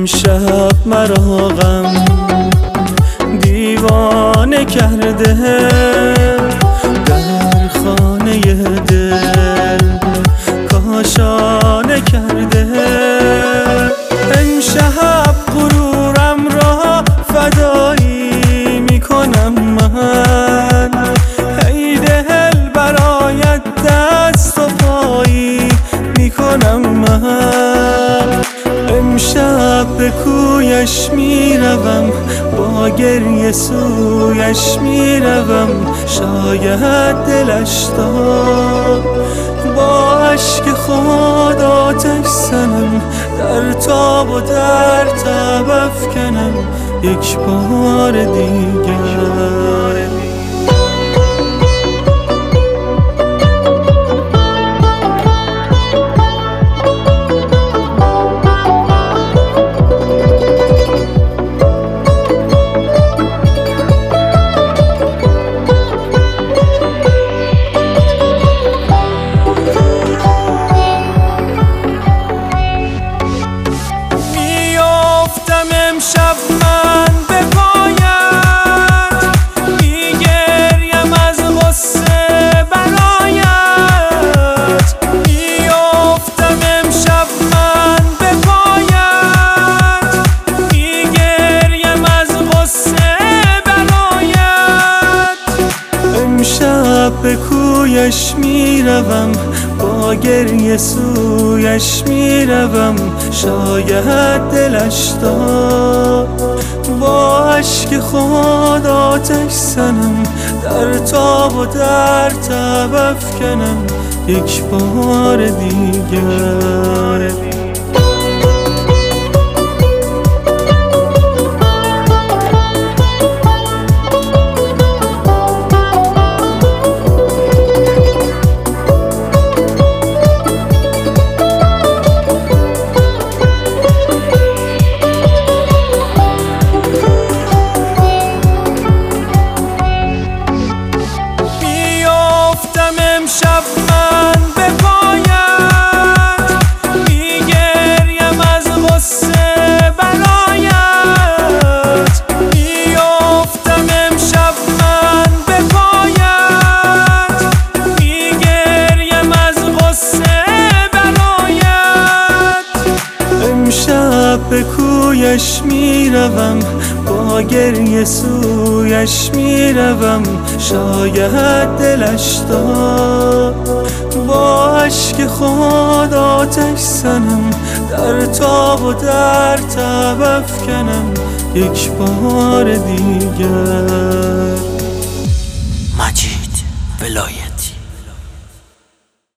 امشب مرا غم دیوانه کرده، در خانه دل کاشانه کرده. امشب غرورم را فدایی میکنم من، ای دل برایت دست و پایی میکنم من. امشب به کویش میروم، با گریه سویش میروم، شاید دلش داد با اشک خود آتش زنم، در تاب و در تب افکنم یک بار دیگر. امشب من به پایت میگریم از غصه برایت، میافتم امشب من به پایت میگریم از غصه برایت. امشب به کویش میروم، با گریه سویش میروم، شاید دلش داد با اشک خود آتش زنم، در تاب و در تب افکنم یک بار دیگر. امشب من به پایت میگریم از غصه برایت، میافتم امشب من به پایت میگریم از غصه برایت. امشب به کویش میروم، با گریه سویش میروم، شاید دلش داد با اشک خود آتش زنم، در تاب و در تب افکنم یک بار دیگر. مجید ولایت.